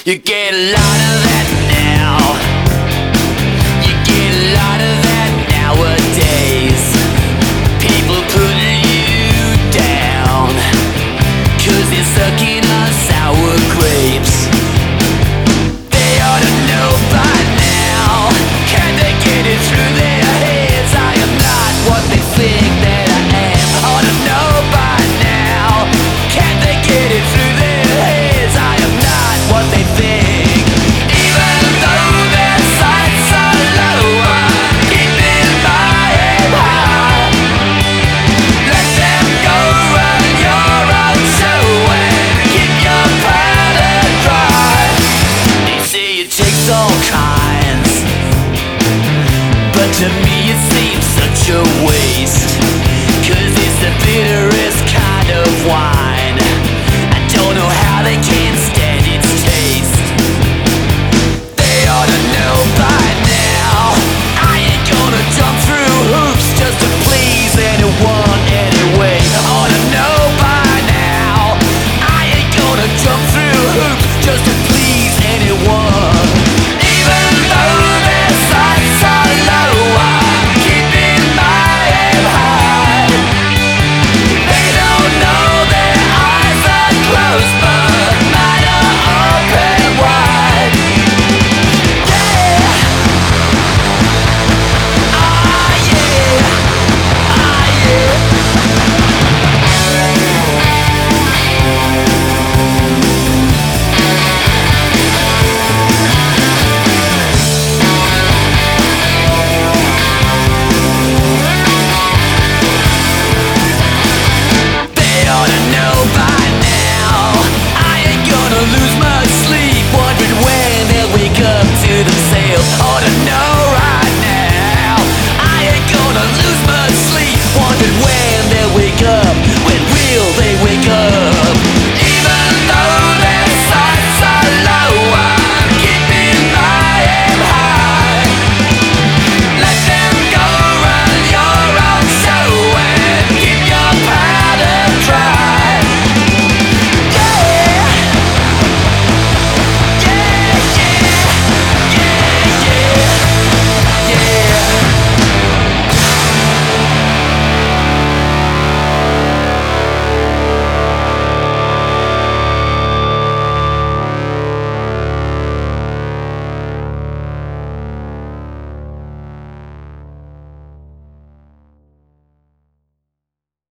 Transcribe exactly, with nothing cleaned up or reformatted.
You get a lot of that now. You get a lot of that nowadays. People putting you down 'cause they're sucking on sour grapes. They ought to know by now. Can they get it through their heads? I am not what they think that I am. Ought to know by now. Can they get it through their heads? I am not what they think. Even though their sights are lower, keeping my head high. Let them go, run your own show and keep your powder dry. They say it takes all kinds, but to me